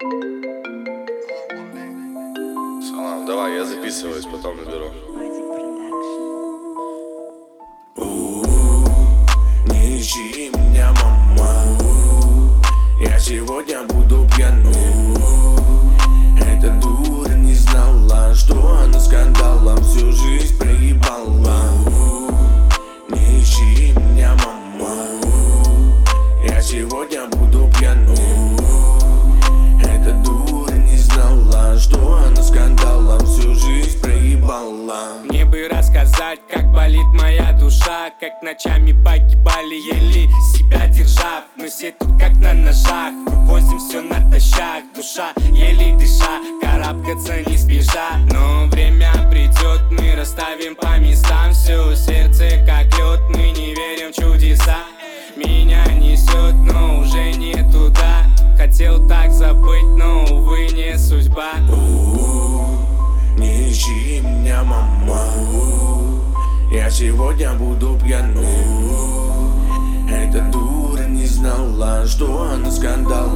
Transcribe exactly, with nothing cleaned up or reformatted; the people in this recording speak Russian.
Салам, давай, я записываюсь, потом наберу. Не ищи меня, мама. Я сегодня буду пьяным. Эта дура не знала, что она скандалом всю жизнь проебала. Не ищи меня, мама. Я сегодня буду пьяным. Эта дура не знала, что она скандалом всю жизнь проебала. Мне бы рассказать, как болит моя душа, как ночами погибали, еле себя держав. Мы все тут как на ножах, возим все натощак. Душа еле дыша, карабкаться не спеша. Но время придет, мы расставим по местам все. Сердце как лед, мы не верим в чудеса. Меня несет, но уже не туда. Хотел так забыть, но увы не судьба. Не ищи меня, мама. Я сегодня буду пьяным. Эта дура не знала, что она скандал